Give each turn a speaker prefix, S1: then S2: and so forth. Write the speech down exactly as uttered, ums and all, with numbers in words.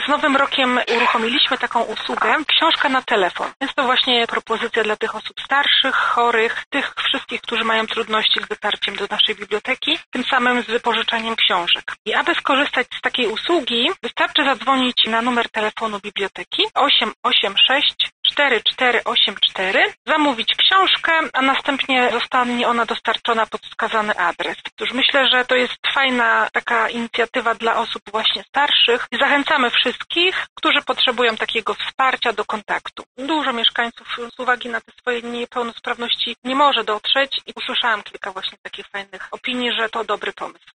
S1: z nowym rokiem uruchomiliśmy taką usługę książka na telefon. Jest to właśnie propozycja dla tych osób starszych, chorych, tych wszystkich, którzy mają trudności z dotarciem do naszej biblioteki, tym samym z wypożyczaniem książek. I aby skorzystać z takiej usługi, wystarczy zadzwonić na numer telefonu biblioteki osiem osiem sześć cztery cztery osiem cztery, zamówić książkę, a następnie zostanie ona dostarczona pod wskazany adres. Cóż, myślę, że to jest fajna taka inicjatywa dla osób właśnie starszych i zachęcamy wszystkich, którzy potrzebują takiego wsparcia do kontaktu. Dużo mieszkańców z uwagi na te swoje niepełnosprawności nie może dotrzeć i usłyszałam kilka właśnie takich fajnych opinii, że to dobry pomysł.